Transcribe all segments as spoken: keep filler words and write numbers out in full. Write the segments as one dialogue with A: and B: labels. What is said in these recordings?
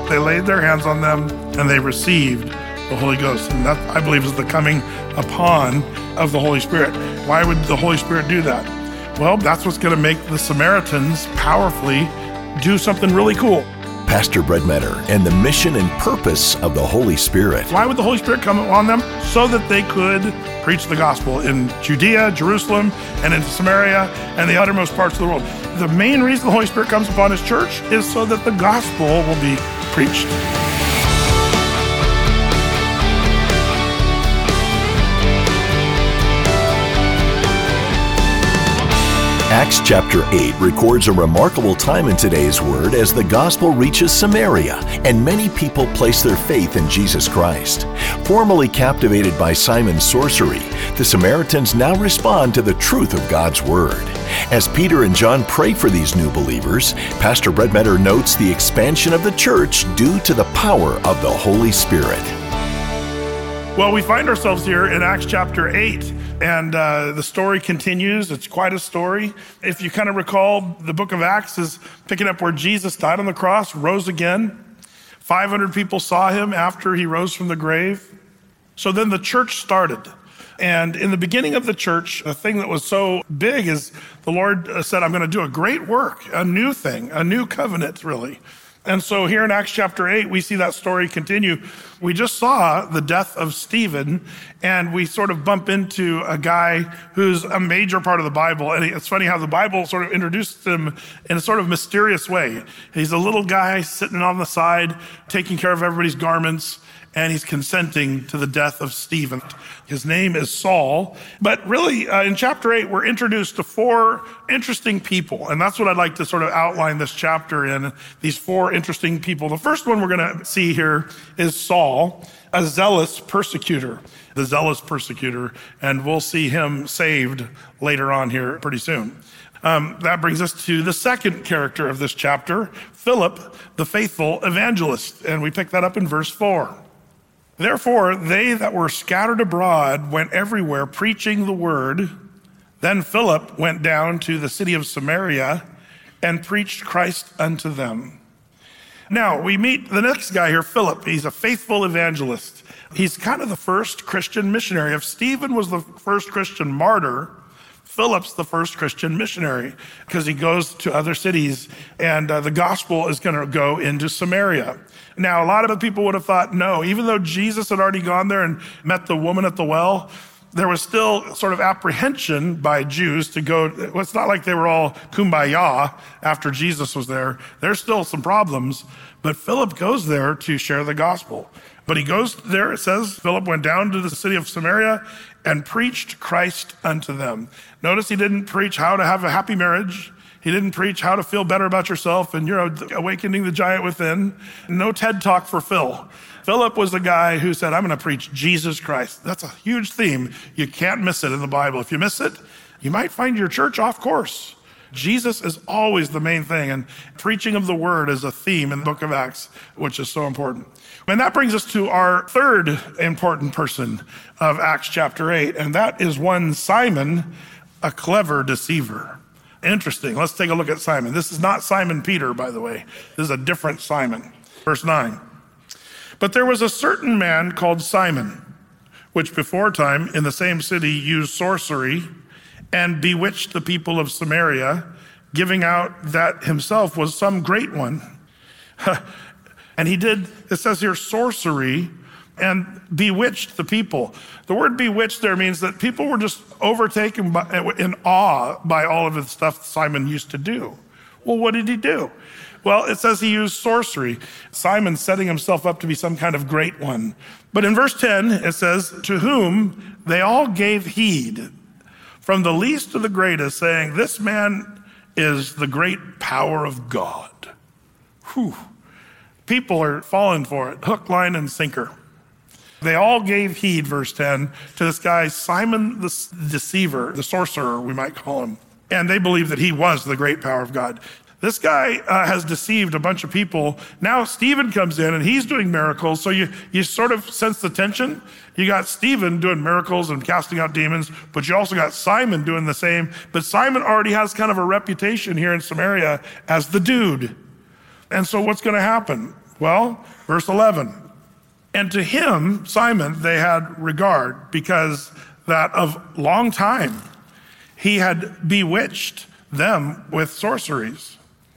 A: they laid their hands on them, and they received the Holy Ghost. And that, I believe, is the coming upon of the Holy Spirit. Why would the Holy Spirit do that? Well, that's what's going to make the Samaritans powerfully do something really cool.
B: Pastor Brett Meador and the mission and purpose of the Holy Spirit.
A: Why would the Holy Spirit come on them? So that they could preach the gospel in Judea, Jerusalem, and in Samaria, and the uttermost parts of the world. The main reason the Holy Spirit comes upon his church is so that the gospel will be preached.
B: Acts chapter eight records a remarkable time in today's word as the gospel reaches Samaria and many people place their faith in Jesus Christ. Formerly captivated by Simon's sorcery, the Samaritans now respond to the truth of God's word. As Peter and John pray for these new believers, Pastor Brett Meador notes the expansion of the church due to the power of the Holy Spirit.
A: Well, we find ourselves here in Acts chapter eight, and uh, the story continues. It's quite a story. If you kind of recall, the book of Acts is picking up where Jesus died on the cross, rose again. five hundred people saw him after he rose from the grave. So then the church started. And in the beginning of the church, the thing that was so big is the Lord said, I'm going to do a great work, a new thing, a new covenant, really. And so here in Acts chapter eight, we see that story continue. We just saw the death of Stephen, and we sort of bump into a guy who's a major part of the Bible. And it's funny how the Bible sort of introduced him in a sort of mysterious way. He's a little guy sitting on the side, taking care of everybody's garments, and he's consenting to the death of Stephen. His name is Saul. But really, uh, in chapter eight, we're introduced to four interesting people. And that's what I'd like to sort of outline this chapter in, these four interesting people. The first one we're going to see here is Saul, a zealous persecutor, the zealous persecutor. And we'll see him saved later on here pretty soon. Um, that brings us to the second character of this chapter, Philip, the faithful evangelist. And we pick that up in verse four. Therefore, they that were scattered abroad went everywhere preaching the word. Then Philip went down to the city of Samaria and preached Christ unto them. Now, we meet the next guy here, Philip. He's a faithful evangelist. He's kind of the first Christian missionary. If Stephen was the first Christian martyr, Philip's the first Christian missionary because he goes to other cities, and uh, the gospel is going to go into Samaria. Now, a lot of the people would have thought, no, even though Jesus had already gone there and met the woman at the well, there was still sort of apprehension by Jews to go. It's not like they were all kumbaya after Jesus was there. There's still some problems, but Philip goes there to share the gospel. But he goes there, it says, Philip went down to the city of Samaria and preached Christ unto them. Notice he didn't preach how to have a happy marriage. He didn't preach how to feel better about yourself and you're awakening the giant within. No TED Talk for Phil. Philip was the guy who said, I'm going to preach Jesus Christ. That's a huge theme. You can't miss it in the Bible. If you miss it, you might find your church off course. Jesus is always the main thing, and preaching of the word is a theme in the book of Acts, which is so important. And that brings us to our third important person of Acts chapter eight, and that is one Simon, a clever deceiver. Interesting. Let's take a look at Simon. This is not Simon Peter, by the way. This is a different Simon. Verse nine. But there was a certain man called Simon, which before time in the same city used sorcery and bewitched the people of Samaria, giving out that himself was some great one. And he did, it says here, sorcery and bewitched the people. The word bewitched there means that people were just overtaken by, in awe by all of the stuff Simon used to do. Well, what did he do? Well, it says he used sorcery. Simon setting himself up to be some kind of great one. But in verse ten, it says, to whom they all gave heed, from the least to the greatest, saying, this man is the great power of God. Whew. People are falling for it, hook, line, and sinker. They all gave heed, verse ten, to this guy, Simon the deceiver, the sorcerer, we might call him. And they believed that he was the great power of God. This guy uh, has deceived a bunch of people. Now Stephen comes in and he's doing miracles. So you, you sort of sense the tension. You got Stephen doing miracles and casting out demons, but you also got Simon doing the same. But Simon already has kind of a reputation here in Samaria as the dude. And so what's going to happen? Well, verse eleven, and to him, Simon, they had regard because that of long time he had bewitched them with sorceries.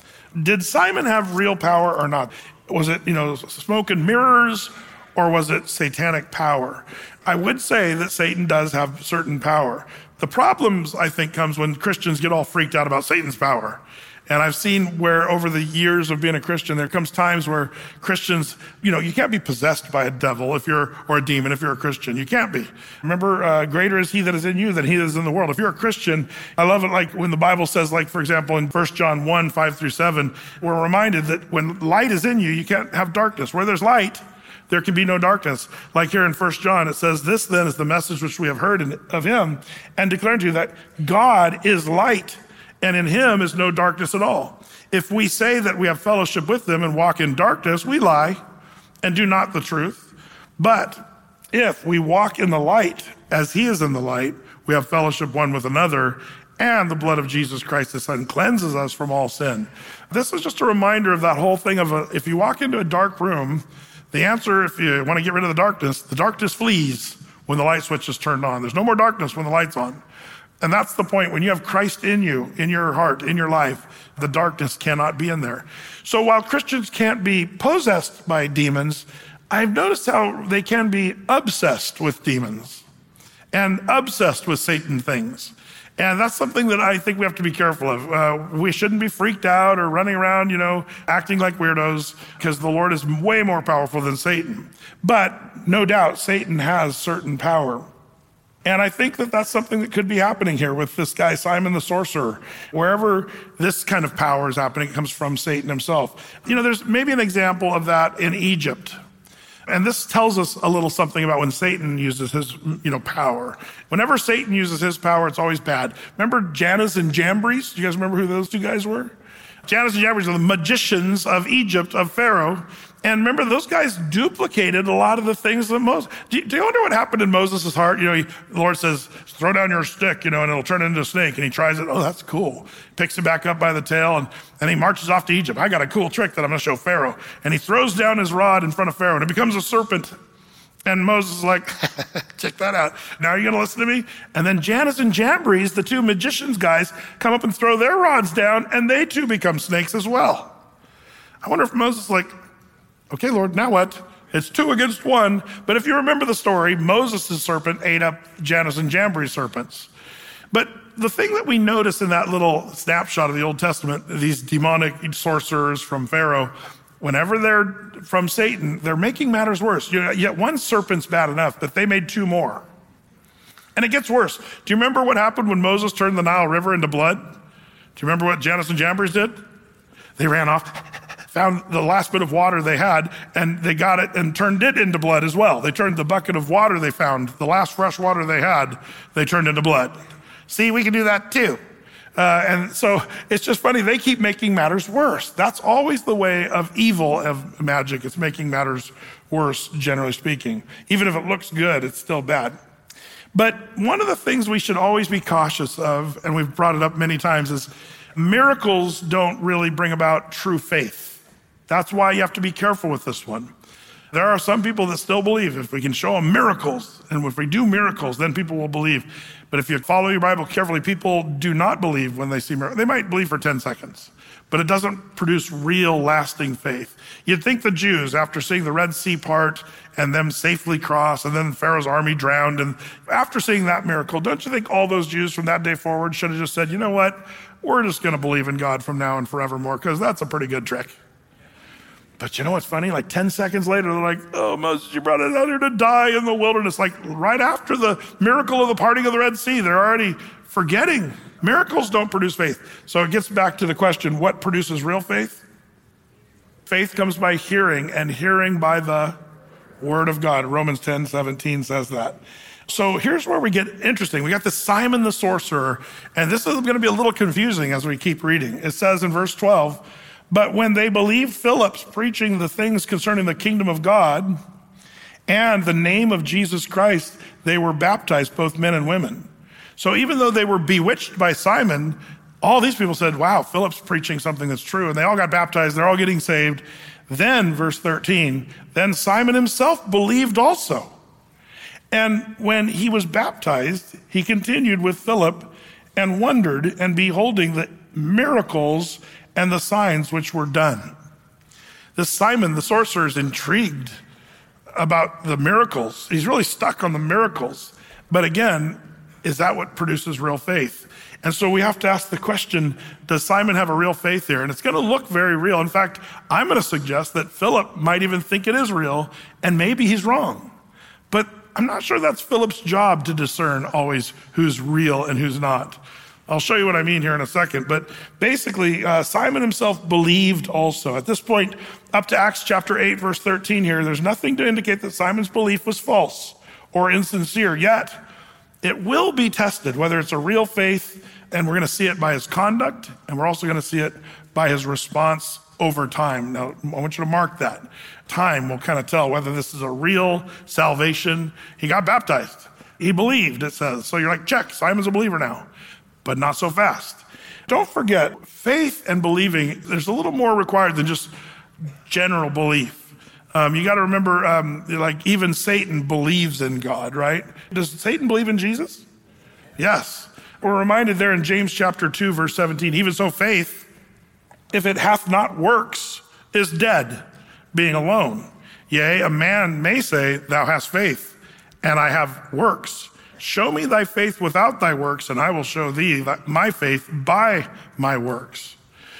A: Did Simon have real power or not? Was it, you know, smoke and mirrors, or was it satanic power? I would say that Satan does have certain power. The problems, I think, comes when Christians get all freaked out about Satan's power. And I've seen where over the years of being a Christian, there comes times where Christians, you know, you can't be possessed by a devil if you're, or a demon if you're a Christian. You can't be. Remember, uh, greater is he that is in you than he that is in the world. If you're a Christian, I love it like when the Bible says, like, for example, in First John one, five through seven, we're reminded that when light is in you, you can't have darkness. Where there's light, there can be no darkness. Like here in First John, it says, this then is the message which we have heard in, of him and declare to you that God is light, and in him is no darkness at all. If we say that we have fellowship with him and walk in darkness, we lie and do not the truth. But if we walk in the light as he is in the light, we have fellowship one with another, and the blood of Jesus Christ, his son, cleanses us from all sin. This is just a reminder of that whole thing of a, if you walk into a dark room, the answer, if you want to get rid of the darkness, the darkness flees when the light switch is turned on. There's no more darkness when the light's on. And that's the point. When you have Christ in you, in your heart, in your life, the darkness cannot be in there. So while Christians can't be possessed by demons, I've noticed how they can be obsessed with demons and obsessed with Satan things. And that's something that I think we have to be careful of. Uh, we shouldn't be freaked out or running around, you know, acting like weirdos, because the Lord is way more powerful than Satan. But no doubt, Satan has certain power. And I think that that's something that could be happening here with this guy, Simon the sorcerer. Wherever this kind of power is happening, it comes from Satan himself. You know, there's maybe an example of that in Egypt. And this tells us a little something about when Satan uses his, you know, power. Whenever Satan uses his power, it's always bad. Remember Jannes and Jambres? Do you guys remember who those two guys were? Jannes and Jambres are the magicians of Egypt, of Pharaoh. And remember, those guys duplicated a lot of the things that Moses, do you, do you wonder what happened in Moses' heart? You know, he, the Lord says, throw down your stick, you know, and it'll turn into a snake. And he tries it. Oh, that's cool. Picks it back up by the tail, and, and he marches off to Egypt. I got a cool trick that I'm going to show Pharaoh. And he throws down his rod in front of Pharaoh, and it becomes a serpent. And Moses is like, check that out. Now are you going to listen to me? And then Jannes and Jambres, the two magicians guys, come up and throw their rods down, and they too become snakes as well. I wonder if Moses is like, okay, Lord, now what? It's two against one. But if you remember the story, Moses' serpent ate up Jannes and Jambres' serpents. But the thing that we notice in that little snapshot of the Old Testament, these demonic sorcerers from Pharaoh, whenever they're from Satan, they're making matters worse. Yet one serpent's bad enough, but they made two more. And it gets worse. Do you remember what happened when Moses turned the Nile River into blood? Do you remember what Jannes and Jambres did? They ran off, found the last bit of water they had, and they got it and turned it into blood as well. They turned the bucket of water they found, the last fresh water they had, they turned into blood. See, we can do that too. Uh, and so it's just funny, they keep making matters worse. That's always the way of evil, of magic. It's making matters worse, generally speaking. Even if it looks good, it's still bad. But one of the things we should always be cautious of, and we've brought it up many times, is miracles don't really bring about true faith. That's why you have to be careful with this one. There are some people that still believe if we can show them miracles, and if we do miracles, then people will believe. But if you follow your Bible carefully, people do not believe when they see miracles. They might believe for ten seconds, but it doesn't produce real lasting faith. You'd think the Jews, after seeing the Red Sea part and them safely cross, and then Pharaoh's army drowned, and after seeing that miracle, don't you think all those Jews from that day forward should have just said, you know what, we're just going to believe in God from now and forevermore, because that's a pretty good trick. But you know what's funny? Like ten seconds later, they're like, oh, Moses, you brought us out here to die in the wilderness. Like right after the miracle of the parting of the Red Sea, they're already forgetting. Miracles don't produce faith. So it gets back to the question, what produces real faith? Faith comes by hearing, and hearing by the word of God. Romans ten seventeen says that. So here's where we get interesting. We got this Simon the sorcerer, and this is going to be a little confusing as we keep reading. It says in verse twelve, but when they believed Philip's preaching the things concerning the kingdom of God and the name of Jesus Christ, they were baptized, both men and women. So even though they were bewitched by Simon, all these people said, wow, Philip's preaching something that's true. And they all got baptized. They're all getting saved. Then, verse thirteen, then Simon himself believed also. And when he was baptized, he continued with Philip and wondered and beholding the miracles and the signs which were done. This Simon, the sorcerer, is intrigued about the miracles. He's really stuck on the miracles. But again, is that what produces real faith? And so we have to ask the question, does Simon have a real faith here? And it's going to look very real. In fact, I'm going to suggest that Philip might even think it is real, and maybe he's wrong. But I'm not sure that's Philip's job to discern always who's real and who's not. I'll show you what I mean here in a second. But basically, uh, Simon himself believed also. At this point, up to Acts chapter eight, verse thirteen here, there's nothing to indicate that Simon's belief was false or insincere. Yet, it will be tested, whether it's a real faith, and we're going to see it by his conduct, and we're also going to see it by his response over time. Now, I want you to mark that. Time will kind of tell whether this is a real salvation. He got baptized. He believed, it says. So you're like, check, Simon's a believer now. But not so fast. Don't forget, faith and believing, there's a little more required than just general belief. Um, you got to remember, um, like even Satan believes in God, right? Does Satan believe in Jesus? Yes. We're reminded there in James chapter two, verse seventeen, even so faith, if it hath not works, is dead, being alone. Yea, a man may say, thou hast faith, and I have works. Show me thy faith without thy works, and I will show thee my faith by my works.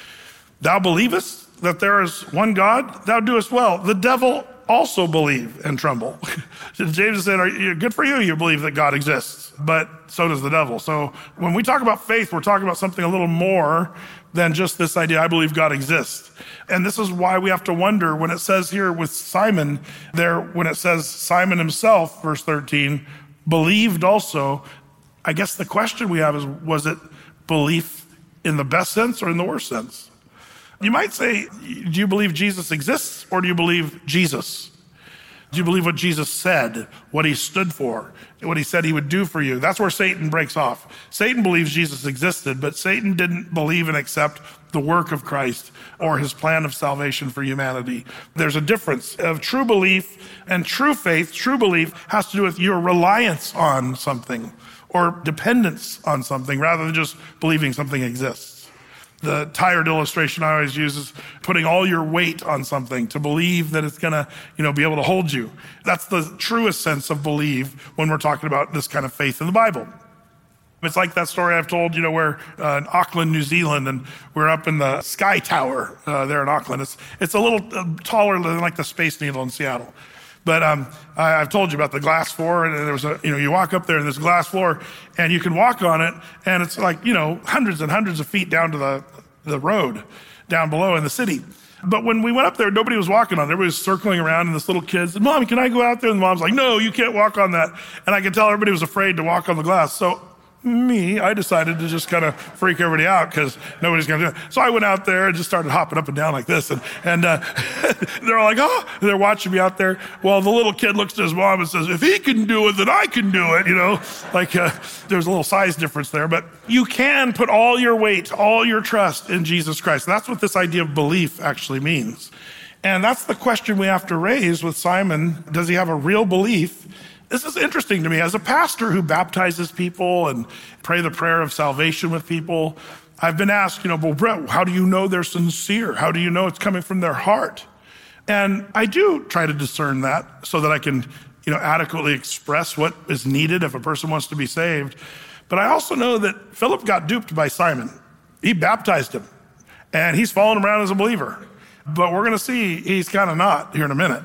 A: Thou believest that there is one God, thou doest well. The devil also believe and tremble. James said, good for you, you believe that God exists, but so does the devil. So when we talk about faith, we're talking about something a little more than just this idea, I believe God exists. And this is why we have to wonder when it says here with Simon, there, when it says Simon himself, verse thirteen, believed also, I guess the question we have is, was it belief in the best sense or in the worst sense? You might say, do you believe Jesus exists or do you believe Jesus? Do you believe what Jesus said, what he stood for, what he said he would do for you? That's where Satan breaks off. Satan believes Jesus existed, but Satan didn't believe and accept the work of Christ or his plan of salvation for humanity. There's a difference of true belief and true faith. True belief has to do with your reliance on something or dependence on something rather than just believing something exists. The tired illustration I always use is putting all your weight on something to believe that it's gonna, you know, be able to hold you. That's the truest sense of believe when we're talking about this kind of faith in the Bible. It's like that story I've told, you know, where uh, in Auckland, New Zealand, and we're up in the Sky Tower uh, there in Auckland. It's it's a little uh, taller than like the Space Needle in Seattle. But um, I, I've told you about the glass floor, and there was a, you know, you walk up there and there's a glass floor, and you can walk on it, and it's like, you know, hundreds and hundreds of feet down to the, the road down below in the city. But when we went up there, nobody was walking on it. Everybody was circling around, and this little kid said, Mom, can I go out there? And the mom's like, no, you can't walk on that. And I could tell everybody was afraid to walk on the glass. So me, I decided to just kind of freak everybody out because nobody's going to do it. So I went out there and just started hopping up and down like this. And, and uh, they're all like, oh, and they're watching me out there. Well, the little kid looks to his mom and says, if he can do it, then I can do it. You know, like uh, there's a little size difference there. But you can put all your weight, all your trust in Jesus Christ. That's what this idea of belief actually means. And that's the question we have to raise with Simon. Does he have a real belief? This is interesting to me. As a pastor who baptizes people and pray the prayer of salvation with people, I've been asked, you know, well, Brett, how do you know they're sincere? How do you know it's coming from their heart? And I do try to discern that so that I can, you know, adequately express what is needed if a person wants to be saved. But I also know that Philip got duped by Simon. He baptized him, and he's following around as a believer. But we're going to see he's kind of not here in a minute.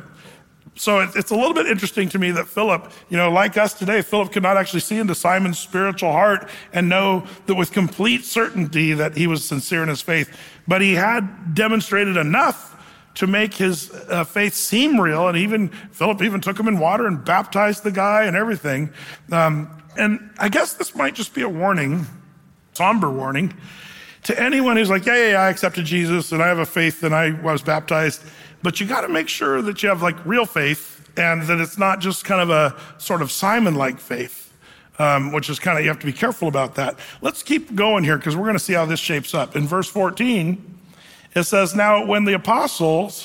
A: So it's a little bit interesting to me that Philip, you know, like us today, Philip could not actually see into Simon's spiritual heart and know that with complete certainty that he was sincere in his faith. But he had demonstrated enough to make his uh, faith seem real. And even Philip even took him in water and baptized the guy and everything. Um, and I guess this might just be a warning, somber warning, to anyone who's like, yeah, yeah, yeah, I accepted Jesus and I have a faith and I was baptized. But you got to make sure that you have like real faith and that it's not just kind of a sort of Simon-like faith, um, which is kind of, you have to be careful about that. Let's keep going here because we're going to see how this shapes up. In verse fourteen, it says, now when the apostles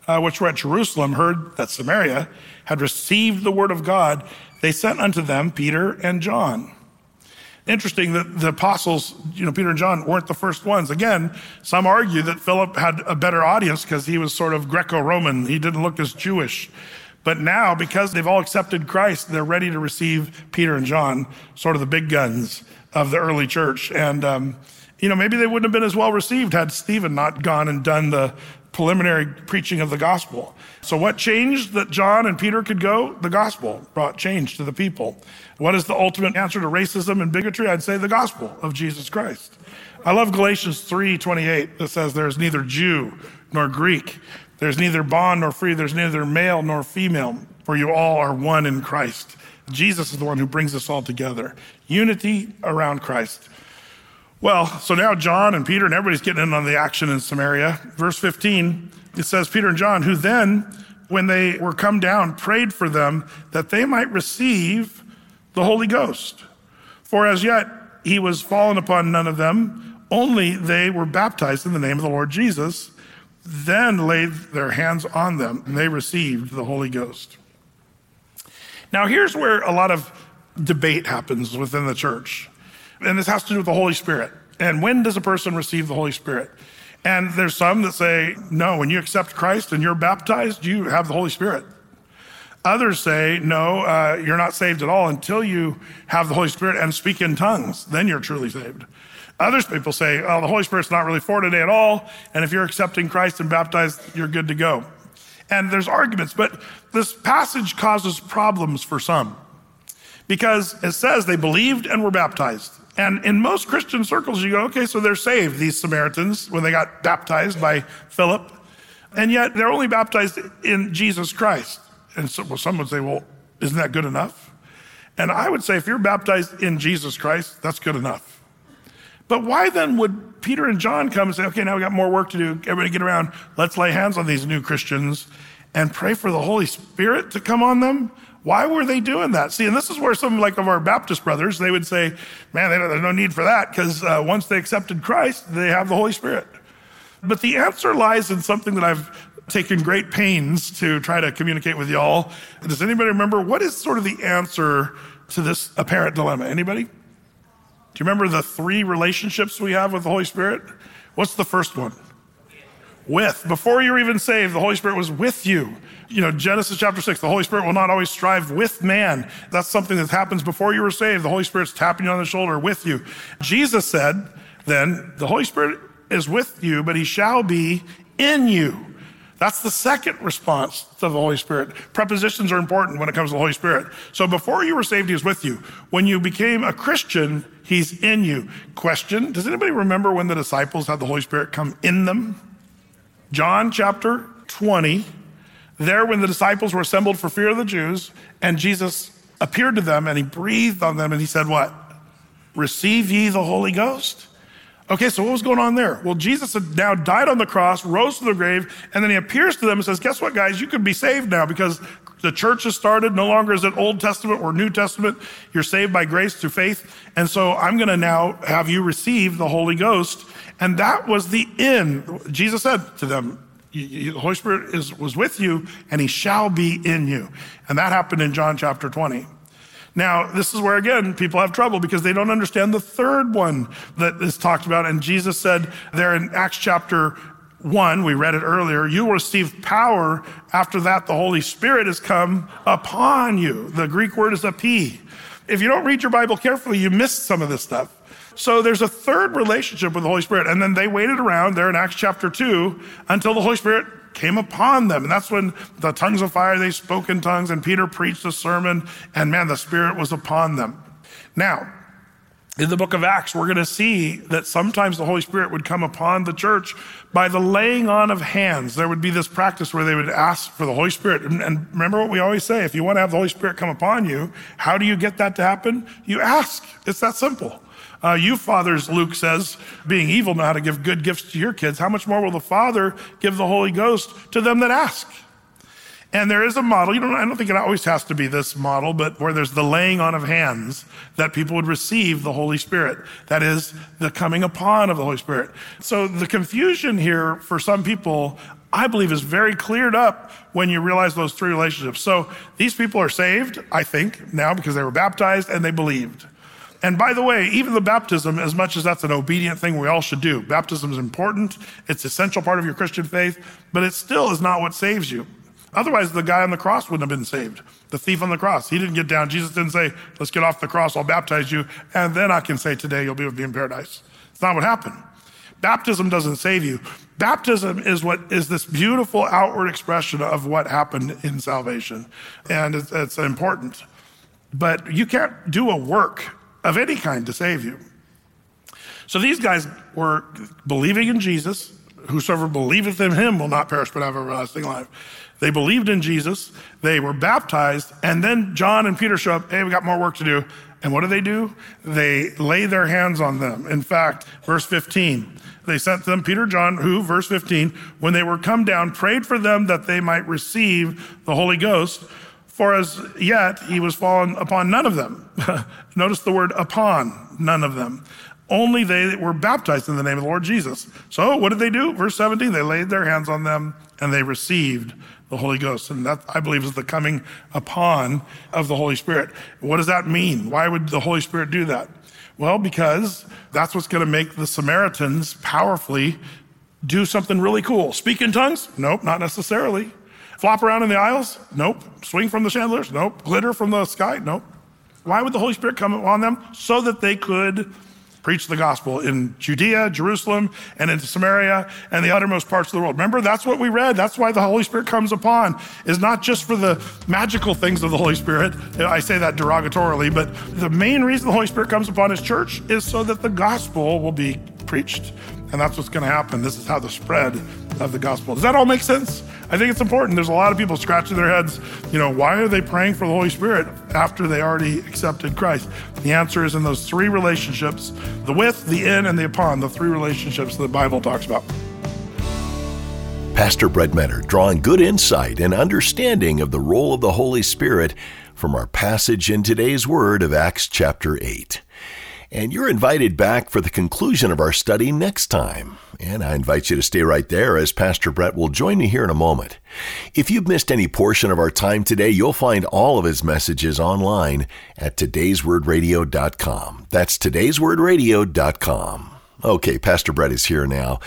A: uh, which were at Jerusalem, heard that Samaria had received the word of God, they sent unto them Peter and John. Interesting that the apostles, you know, Peter and John weren't the first ones. Again, some argue that Philip had a better audience because he was sort of Greco-Roman. He didn't look as Jewish. But now, because they've all accepted Christ, they're ready to receive Peter and John, sort of the big guns of the early church. And, um, you know, maybe they wouldn't have been as well received had Stephen not gone and done the preliminary preaching of the gospel. So what changed that John and Peter could go? The gospel brought change to the people. What is the ultimate answer to racism and bigotry? I'd say the gospel of Jesus Christ. I love Galatians three twenty-eight that says there's neither Jew nor Greek. There's neither bond nor free. There's neither male nor female, for you all are one in Christ. Jesus is the one who brings us all together. Unity around Christ. Well, so now John and Peter and everybody's getting in on the action in Samaria. Verse fifteen, it says, Peter and John, who then, when they were come down, prayed for them that they might receive the Holy Ghost. For as yet he was fallen upon none of them, only they were baptized in the name of the Lord Jesus, then laid their hands on them, and they received the Holy Ghost. Now here's where a lot of debate happens within the church. And this has to do with the Holy Spirit. And when does a person receive the Holy Spirit? And there's some that say, no, when you accept Christ and you're baptized, you have the Holy Spirit. Others say, no, uh, you're not saved at all until you have the Holy Spirit and speak in tongues. Then you're truly saved. Others people say, oh, the Holy Spirit's not really for today at all. And if you're accepting Christ and baptized, you're good to go. And there's arguments, but this passage causes problems for some because it says they believed and were baptized. And in most Christian circles, you go, okay, so they're saved, these Samaritans, when they got baptized by Philip. And yet they're only baptized in Jesus Christ. And so well, some would say, well, isn't that good enough? And I would say, if you're baptized in Jesus Christ, that's good enough. But why then would Peter and John come and say, okay, now we got more work to do. Everybody get around. Let's lay hands on these new Christians and pray for the Holy Spirit to come on them? Why were they doing that? See, and this is where some like of our Baptist brothers, they would say, man, there's no need for that because uh, once they accepted Christ, they have the Holy Spirit. But the answer lies in something that I've taken great pains to try to communicate with y'all. Does anybody remember what is sort of the answer to this apparent dilemma? Anybody? Do you remember the three relationships we have with the Holy Spirit? What's the first one? With. Before you're even saved, the Holy Spirit was with you. You know, Genesis chapter six, the Holy Spirit will not always strive with man. That's something that happens before you were saved. The Holy Spirit's tapping you on the shoulder with you. Jesus said, then, the Holy Spirit is with you, but he shall be in you. That's the second response to the Holy Spirit. Prepositions are important when it comes to the Holy Spirit. So before you were saved, he was with you. When you became a Christian, he's in you. Question, does anybody remember when the disciples had the Holy Spirit come in them? John chapter twenty, there when the disciples were assembled for fear of the Jews, and Jesus appeared to them and he breathed on them and he said what? Receive ye the Holy Ghost? Okay, so what was going on there? Well, Jesus had now died on the cross, rose to the grave, and then he appears to them and says, guess what, guys? You can be saved now because the church has started. No longer is it Old Testament or New Testament. You're saved by grace through faith. And so I'm going to now have you receive the Holy Ghost. And that was the in. Jesus said to them, the Holy Spirit is, was with you and he shall be in you. And that happened in John chapter twenty. Now, this is where, again, people have trouble because they don't understand the third one that is talked about. And Jesus said there in Acts chapter one, we read it earlier, you will receive power. After that, the Holy Spirit has come upon you. The Greek word is epi. If you don't read your Bible carefully, you miss some of this stuff. So there's a third relationship with the Holy Spirit. And then they waited around there in Acts chapter two until the Holy Spirit came upon them. And that's when the tongues of fire, they spoke in tongues, and Peter preached a sermon, and man, the Spirit was upon them. Now, in the book of Acts, we're going to see that sometimes the Holy Spirit would come upon the church by the laying on of hands. There would be this practice where they would ask for the Holy Spirit. And, and remember what we always say, if you want to have the Holy Spirit come upon you, how do you get that to happen? You ask. It's that simple. Uh, you fathers, Luke says, being evil, know how to give good gifts to your kids. How much more will the Father give the Holy Ghost to them that ask? And there is a model, you don't, I don't think it always has to be this model, but where there's the laying on of hands that people would receive the Holy Spirit. That is the coming upon of the Holy Spirit. So the confusion here for some people I believe is very cleared up when you realize those three relationships. So these people are saved, I think, now because they were baptized and they believed. And by the way, even the baptism, as much as that's an obedient thing we all should do, baptism is important. It's an essential part of your Christian faith, but it still is not what saves you. Otherwise, the guy on the cross wouldn't have been saved. The thief on the cross, he didn't get down. Jesus didn't say, let's get off the cross, I'll baptize you, and then I can say today you'll be with me in paradise. It's not what happened. Baptism doesn't save you. Baptism is what is this beautiful outward expression of what happened in salvation. And it's, it's important. But you can't do a work of any kind to save you. So these guys were believing in Jesus. Whosoever believeth in him will not perish but have everlasting life. They believed in Jesus. They were baptized. And then John and Peter show up. Hey, we got more work to do. And what do they do? They lay their hands on them. In fact, verse fifteen, they sent them, Peter, John, who, verse fifteen, when they were come down, prayed for them that they might receive the Holy Ghost. For as yet he was fallen upon none of them. Notice the word upon, none of them. Only they were baptized in the name of the Lord Jesus. So what did they do? Verse seventeen, they laid their hands on them and they received the Holy Ghost. And that, I believe, is the coming upon of the Holy Spirit. What does that mean? Why would the Holy Spirit do that? Well, because that's what's going to make the Samaritans powerfully do something really cool. Speak in tongues? Nope, not necessarily. Flop around in the aisles? Nope. Swing from the chandeliers? Nope. Glitter from the sky? Nope. Why would the Holy Spirit come upon them? So that they could preach the gospel in Judea, Jerusalem, and into Samaria, and the uttermost parts of the world. Remember, that's what we read. That's why the Holy Spirit comes upon, is not just for the magical things of the Holy Spirit. I say that derogatorily, but the main reason the Holy Spirit comes upon his church is so that the gospel will be preached. And that's what's going to happen. This is how the spread of the gospel. Does that all make sense? I think it's important. There's a lot of people scratching their heads, you know, why are they praying for the Holy Spirit after they already accepted Christ? The answer is in those three relationships, the with, the in, and the upon, the three relationships the Bible talks about.
B: Pastor Brett Menner drawing good insight and understanding of the role of the Holy Spirit from our passage in today's Word of Acts chapter eight. And you're invited back for the conclusion of our study next time. And I invite you to stay right there as Pastor Brett will join me here in a moment. If you've missed any portion of our time today, you'll find all of his messages online at todays word radio dot com. That's todays word radio dot com. Okay, Pastor Brett is here now.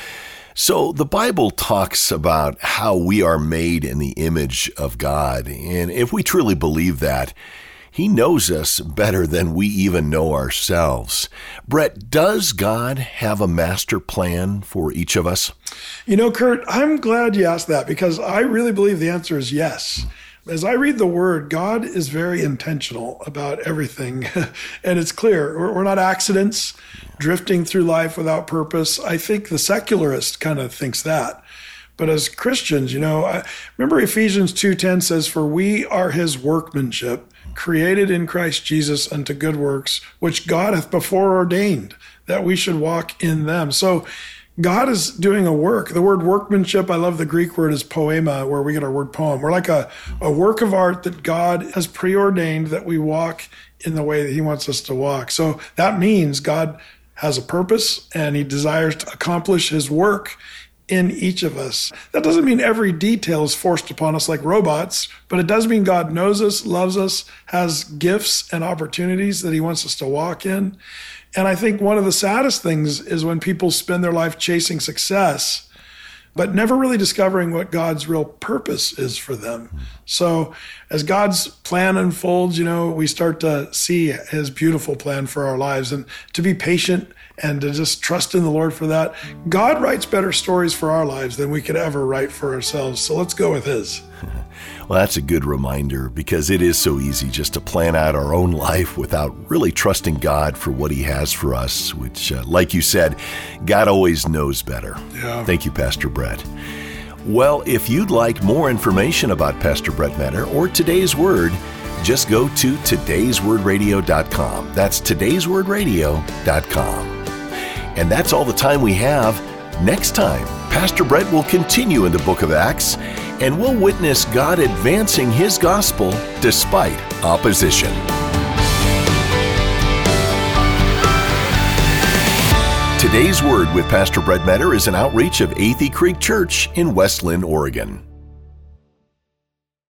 B: So the Bible talks about how we are made in the image of God. And if we truly believe that, He knows us better than we even know ourselves. Brett, does God have a master plan for each of us?
C: You know, Kurt, I'm glad you asked that because I really believe the answer is yes. As I read the Word, God is very intentional about everything. And it's clear, we're not accidents drifting through life without purpose. I think the secularist kind of thinks that. But as Christians, you know, I remember Ephesians two ten says, for we are his workmanship, created in Christ Jesus unto good works, which God hath before ordained that we should walk in them. So God is doing a work. The word workmanship, I love the Greek word is poema, where we get our word poem. We're like a, a work of art that God has preordained that we walk in the way that he wants us to walk. So that means God has a purpose and he desires to accomplish his work in each of us. That doesn't mean every detail is forced upon us like robots, but it does mean God knows us, loves us, has gifts and opportunities that he wants us to walk in. And I think one of the saddest things is when people spend their life chasing success, but never really discovering what God's real purpose is for them. So as God's plan unfolds, you know, we start to see his beautiful plan for our lives, and to be patient and to just trust in the Lord for that. God writes better stories for our lives than we could ever write for ourselves. So let's go with his.
B: Well, that's a good reminder, because it is so easy just to plan out our own life without really trusting God for what he has for us, which, uh, like you said, God always knows better.
C: Yeah.
B: Thank you, Pastor Brett. Well, if you'd like more information about Pastor Brett Menner or today's Word, just go to todays word radio dot com. That's todays word radio dot com. And that's all the time we have. Next time, Pastor Brett will continue in the book of Acts, and we'll witness God advancing his gospel despite opposition. Today's Word with Pastor Brett Metter is an outreach of Athey Creek Church in West Linn, Oregon.